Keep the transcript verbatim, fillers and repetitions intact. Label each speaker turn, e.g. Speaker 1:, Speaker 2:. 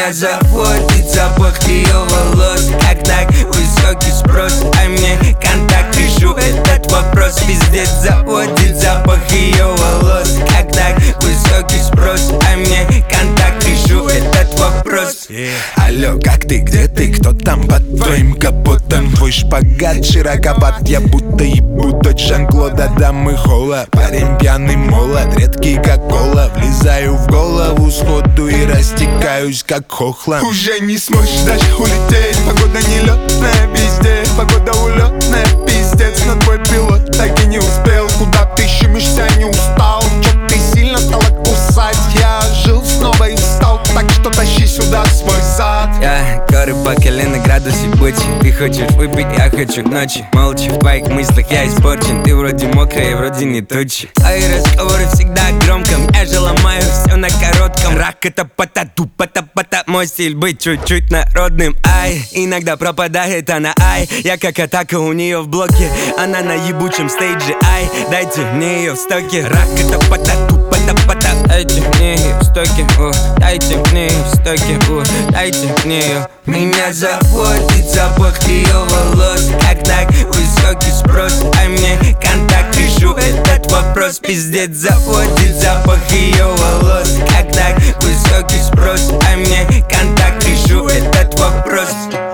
Speaker 1: Меня заводит запах ее волос. Как так высокий спрос, а мне контакт. Решу этот вопрос, пиздец, заводит запах ее волос. Как так высокий спрос, а мне контакт. Решу этот вопрос.
Speaker 2: yeah. Алло, как ты, где ты, кто там под твоим капотом? Твой шпагат широковат, я будто ебу дочь Жан-Клода Дамы Холла. Парень пьяный, молод, редкий как кола. Влезаю в голову сходу и растекаюсь как хохла. Уже не сможешь дальше улететь, погода нелетная везде. Погода улетная, пиздец, но твой пилот так и не успел. Куда ты щемишься, не устал? Чё ты сильно стала кусать? Я жил снова и устал, так что тащи сюда свой зад.
Speaker 1: Я горы по колено, градусе бычи. Ты хочешь выпить, я хочу к ночи. Молча в твоих мыслях я испорчен. Ты вроде мокрая, вроде не тучи. Твои разговоры всегда громко. Я же ломаю все на коротком. Рак это пата-ту, пата-пата. Мой стиль быть чуть-чуть народным. Ай, иногда пропадает она, ай. Я как атака у нее в блоке. Она на ебучем стейдже, ай. Дайте мне ее в стоке. Рак это пата-ту, пата-пата. Дайте мне ее в стоке, о. Дайте мне ее в стоке, о. Дайте мне ее. Меня заводит запах ее волос. Как так высокий спрос, а мне контакт. Решу этот вопрос, пиздец, заводит запах ее волос. Как так высокий спрос, а мне контакт. Решу этот вопрос.